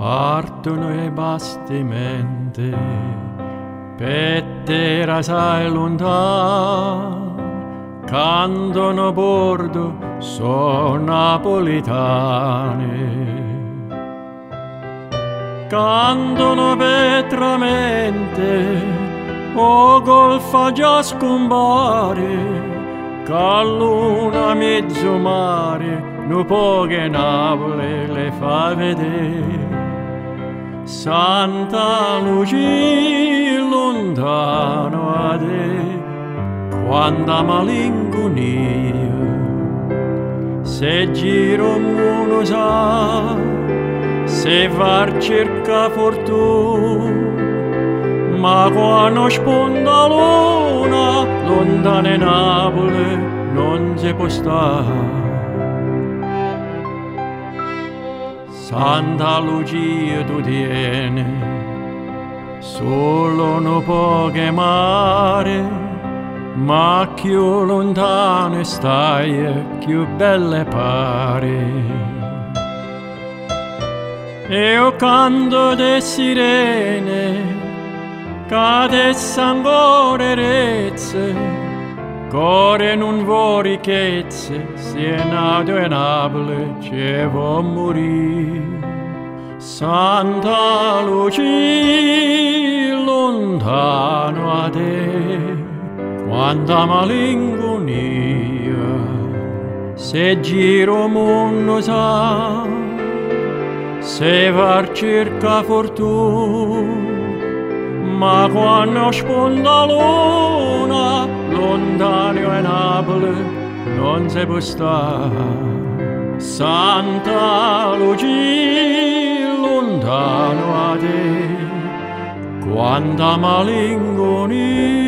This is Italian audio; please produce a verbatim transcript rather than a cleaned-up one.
partono i bastimenti per terra sai lontano, cantano a bordo sono napolitani, cantano vetramente o golfa già scompare, che luna mezzo mare no poche Napoli le fa vedere. Santa Lucia lontano a te, quanta malinconia, se giro uno sa, se va a cerca fortuna, ma quando sponda luna, lontana in Napoli non si può stare. Santa Lucia tu tieni, solo no poche mare, ma più lontane stai, più belle pare. Io canto de sirene, che adesso ancora rezze, core non vuoi ricchezze, se è nato in Napoli ci può morire. Santa Lucia lontano a te, quanta malinconia, se giro mondo sa, se va a cerca fortuna, ma quando sponda luna, lontano a Napoli non si può stare. Santa Lucia lontano a te, quanta malinconia.